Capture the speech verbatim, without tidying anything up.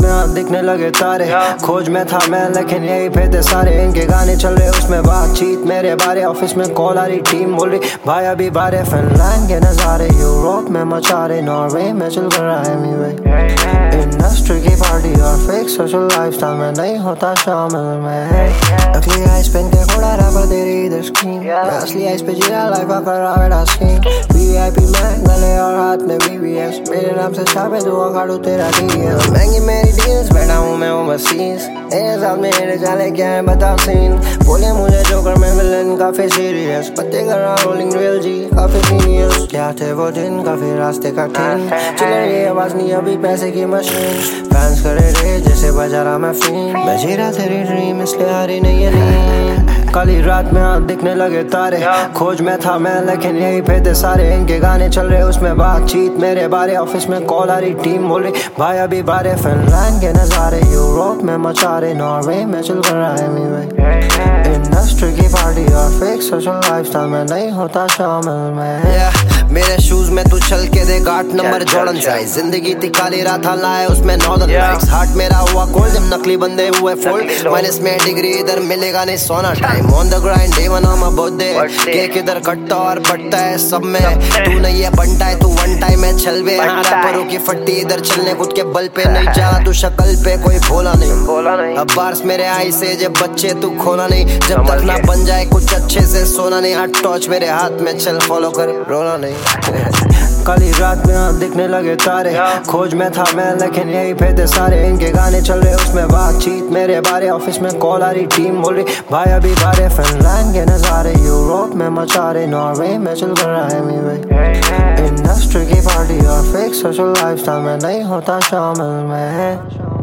में हाँ दिखने लगे तारे, खोज में था मैं लेकिन यही पे थे सारे। इनके गाने चल रहे उसमें बातचीत मेरे बारे, ऑफिस में कॉल आ रही टीम बोल रही भाई अभी बारे। फिनलैंड के नज़ारे यूरोप में मचा रहे, नॉर्वे में चल कर रहा है मी इंडस्ट्री की पार्टी और फेक सोशल लाइफस्टाइल में नहीं होता शामिल मैं। नकली आइस पेन के घोड़ा रैपर दे रही इधर स्क्रीन, मैं असली आइस पे जी रहा लाइफ कर रहा बेटा स्क्रीन। वीआईपी मैं गले और हाथ में बीबीएस, मेरे नाम से छापे दुआ काटू तेरा डीएस। महंगी मेरी डील्स बैठा हूँ मैं ओवरसीज, मेरे साथ मेरे चाले क्या है बता सीन। बोले मुझे जोकर में विलन काफी सीरियस, पत्ते कर रहा रोलिंग रियल जी काफी सीनियस। क्या थे वो दिन काफी रास्ते कठिन, चले ये आवाज नहीं अभी पैसे की मशीन। फैंस करे रे जैसे बजा रहा मैं फिल्म, मैं जी रहा तेरी ड्रीम इसलिए हारी नहीं है नींद। काली रात में हाँ दिखने लगे तारे, खोज में था मैं लेकिन यही पे थे सारे। इनके गाने चल रहे उसमें बातचीत मेरे बारे, ऑफिस में कॉल आ रही टीम बोल रही भाई अभी बारे। फिनलैंड के नज़ारे यूरोप में मचा रहे, नॉर्वे में चल कर रहा है मी इंडस्ट्री की पार्टी और फेक सोशल लाइफस्टाइल में नहीं होता शामिल मैं। yeah, मेरे शूज में तू चल के देख आठ नंबर जॉर्डन साइज। जिंदगी थी काली रात लाए उसमें नॉर्दर्न लाइट्स, हार्ट मेरा हुआ कोल्ड जब नकली बंदे हुए फोल्ड। माइनस में डिग्री इधर मिलेगा नहीं सोना time, on the grind day one on birthday. Cake इधर कटता और बटता है सब में, तू नहीं है बनता है तू वन टाइम है छलवे। हाँ रैपरों की फट्टी इधर चलने खुद के बल पे, नहीं जा तू शक्ल पे कोई बोला नहीं। अब बार्स मेरे आई से जब बच्चे तू खोला नहीं, जब तक ना बन जाए कुछ अच्छे से सोना नहीं। हाथ टॉर्च मेरे हाथ में चल फॉलो कर रोना नहीं। काली रात में हाँ दिखने लगे तारे, खोज में था मैं लेकिन यही पे थे सारे। इनके गाने चल रहे उसमें बातचीत मेरे बारे, ऑफिस में कॉल आ रही टीम बोल रही भाई अभी बारे। फिनलैंड के नज़ारे यूरोप में मचा रहे, नॉर्वे में चल कर रहा है मी इंडस्ट्री की पार्टी और फेक सोशल लाइफस्टाइल में नहीं होता शामिल मैं।